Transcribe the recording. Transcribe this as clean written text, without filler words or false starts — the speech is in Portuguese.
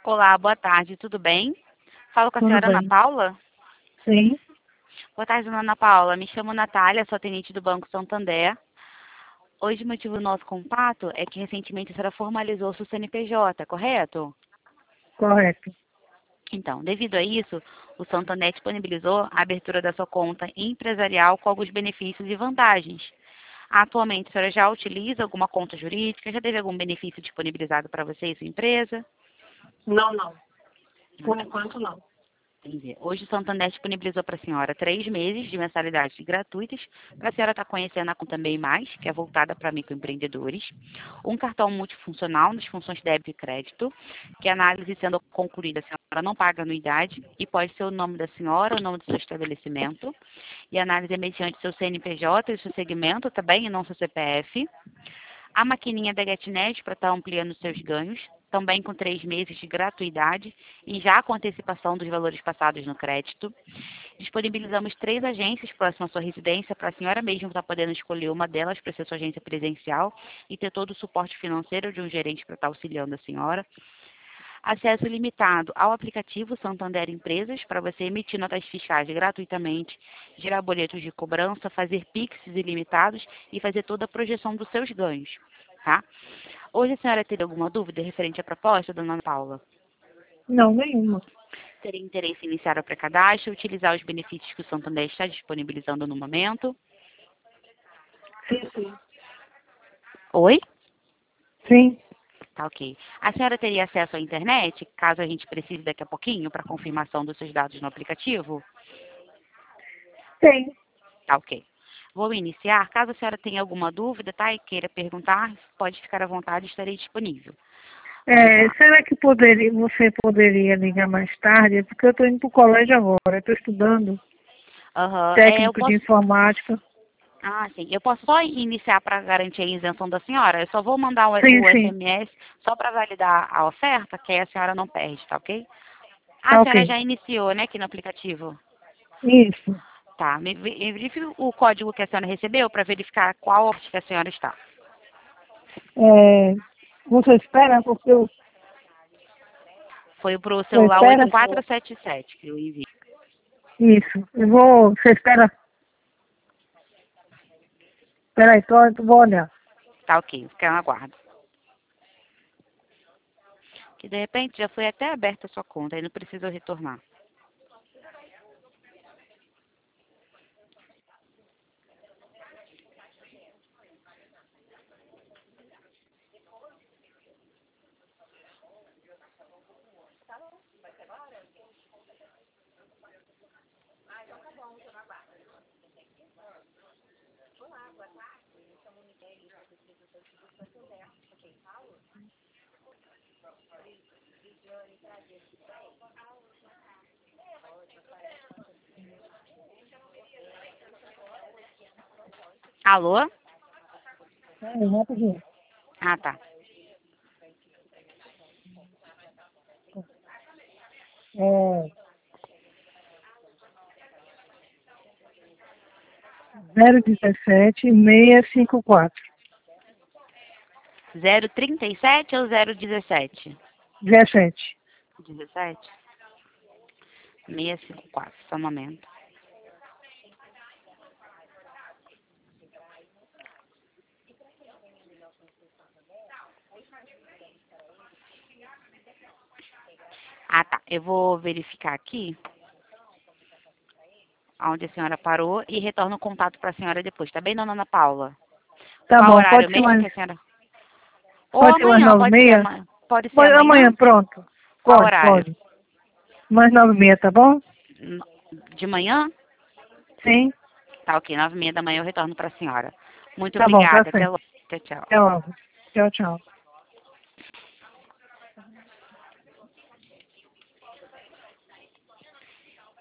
Olá, boa tarde, tudo bem? Falo com a Tudo senhora Ana bem? Paula? Sim, Boa tarde, dona Ana Paula. Me chamo Natália, sou atendente do Banco Santander. Hoje o motivo do nosso contato é que recentemente a senhora formalizou o seu CNPJ, correto? correto. Então, devido a isso, o Santander disponibilizou a abertura da sua conta empresarial com alguns benefícios e vantagens. Atualmente, a senhora já utiliza alguma conta jurídica? Já teve algum benefício disponibilizado para você e sua empresa? Não. Por enquanto, não. Entendi. Hoje o Santander disponibilizou para a senhora 3 meses de mensalidades gratuitas, para a senhora estar conhecendo a conta Bem Mais, que é voltada para microempreendedores, um cartão multifuncional nas funções débito e crédito, que a análise sendo concluída, a senhora não paga anuidade e pode ser o nome da senhora, o nome do seu estabelecimento, e a análise é mediante seu CNPJ e seu segmento também, e não seu CPF. A maquininha da GetNet para estar ampliando seus ganhos, também com 3 meses de gratuidade e já com antecipação dos valores passados no crédito. Disponibilizamos 3 agências próximas à sua residência para a senhora mesma estar podendo escolher uma delas para ser sua agência presencial e ter todo o suporte financeiro de um gerente para estar auxiliando a senhora. Acesso ilimitado ao aplicativo Santander Empresas para você emitir notas fiscais gratuitamente, gerar boletos de cobrança, fazer Pix ilimitados e fazer toda a projeção dos seus ganhos, tá? Hoje a senhora teria alguma dúvida referente à proposta, dona Ana Paula? Não, nenhuma. Teria interesse em iniciar o pré-cadastro, utilizar os benefícios que o Santander está disponibilizando no momento? Sim. Oi? Sim, Tá ok. A senhora teria acesso à internet, caso a gente precise daqui a pouquinho, para confirmação dos seus dados no aplicativo? tem. Tá ok. Vou iniciar. Caso a senhora tenha alguma dúvida, tá, e queira perguntar, pode ficar à vontade, estarei disponível. Vamos lá. Será que você poderia ligar mais tarde? É porque eu estou indo para o colégio agora. Estou estudando Aham. Eu técnico de posso. informática. Ah, sim. Eu posso só iniciar para garantir a isenção da senhora? Eu só vou mandar o Sim. SMS só para validar a oferta, que aí a senhora não perde, tá ok? A Tá senhora ok. já iniciou, né, aqui no aplicativo? Isso. Tá. Me verifique o código que a senhora recebeu para verificar qual opção que a senhora está. Você espera porque Foi para o você celular espera? 8477 que eu enviei. Isso. Você espera? Espera aí, eu vou olhar. Tá ok, fica no aguardo. Que de repente já foi até aberta a sua conta, aí não precisa retornar. Alô? Rapidinho. Ah, tá. É, 017-654. 037 ou 017? 17. 17? 654, só um momento. Ah, tá. Eu vou verificar aqui onde a senhora parou e retorno o contato para a senhora depois, tá bem, dona Ana Paula? Tá Qual bom, horário mesmo que a senhora... Ou pode ser mais amanhã, pode ser 9h30? amanhã. Pode ser amanhã? Amanhã, pronto. Qual horário? Pode. Mais 9h30, tá bom? De manhã? Sim, Tá ok, 9h30 da manhã eu retorno para a senhora. Muito tá bom, tá obrigada. Até certo. logo. Tchau, tchau. Até logo. Tchau.